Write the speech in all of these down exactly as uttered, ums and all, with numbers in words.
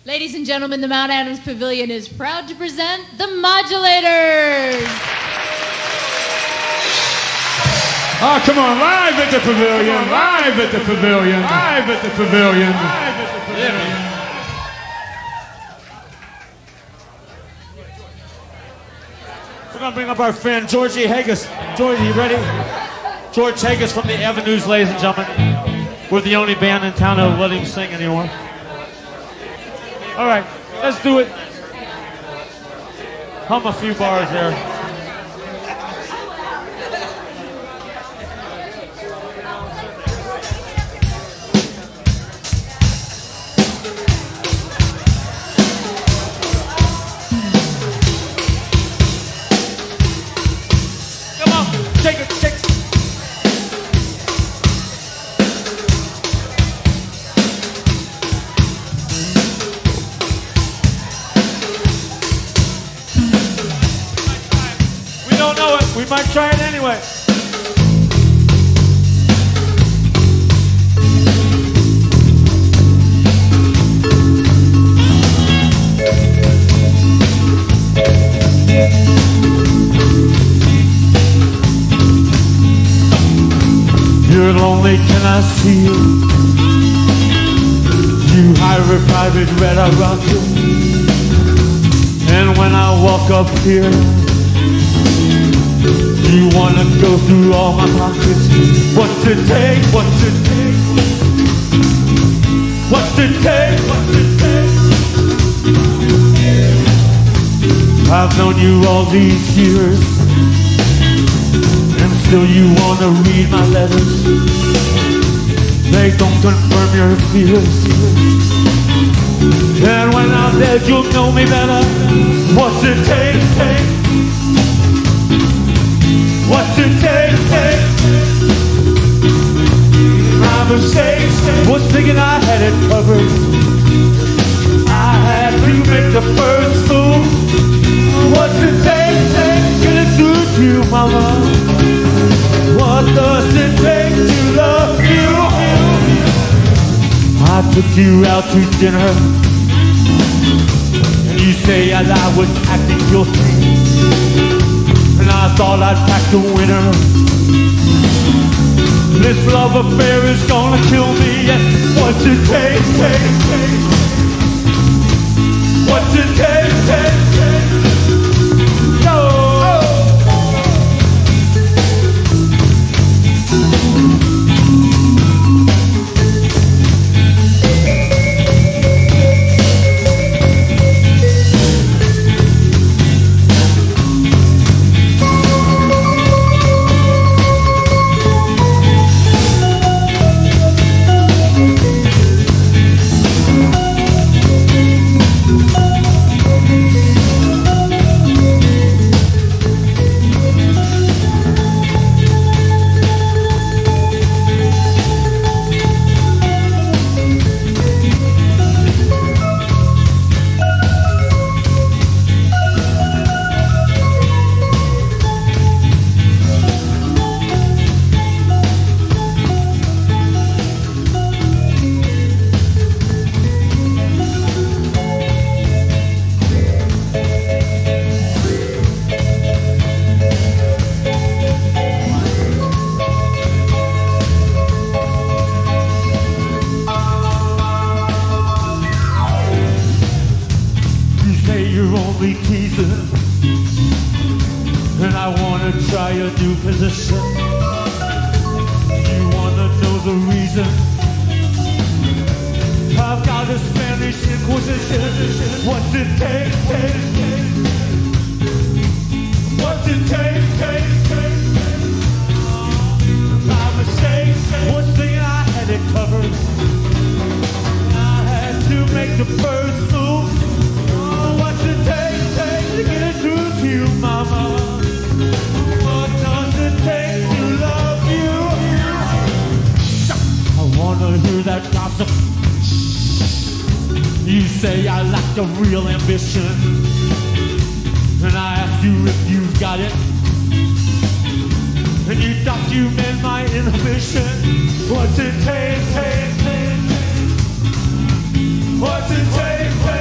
Ladies and gentlemen, the Mount Adams Pavilion is proud to present the Modulators. Oh, come on, live at the Pavilion, live at the Pavilion, live at the Pavilion, live at the Pavilion. We're going to bring up our friend, Georgie Haggis. Georgie, you ready? George Haggis from the Avenues, ladies and gentlemen. We're the only band in town that will let him sing anymore. All right, let's do it. Hum a few bars there. Come on, shake it, shake it. We might try it anyway. You're lonely, can I see you? You hire a private red, I rock you. And when I walk up here, you wanna go through all my pockets. What's it take? What's it take? What's it take? What's it take? I've known you all these years, and still you wanna read my letters. They don't confirm your fears. And when I'm dead, you'll know me better. What's it take? Take? What's it take, take? My mistake was thinking I had it covered. I had to make the first move. What's it take, take? Get it through to you, mama. What does it take to love you? I took you out to dinner, and you say that I was acting guilty. And I thought I'd pack the winner. This love affair is gonna kill me. Yes, what's it take, take, take? What's it take, take, take? No. And I wanna try a new position. You wanna know the reason? I've got a Spanish Inquisition. What's it take, take, take? What's it take, take, take? My mistake was thinking I had it covered. I had to make the first move. Oh, what's it take, take to get it through to you, mama? What does it take to love you? I wanna hear that gossip. You say I lack a real ambition, and I ask you if you've got it, and you document my inhibition. What's it take, take, take, take? What's it take, take?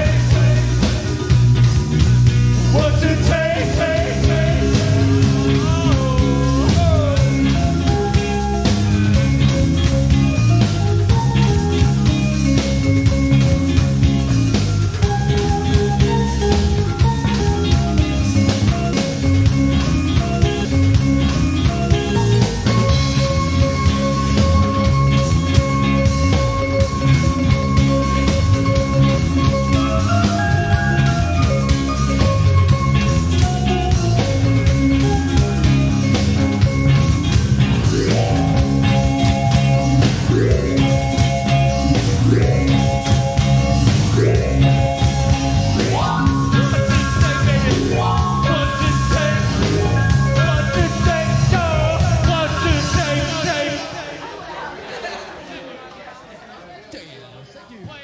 Damn, thank you.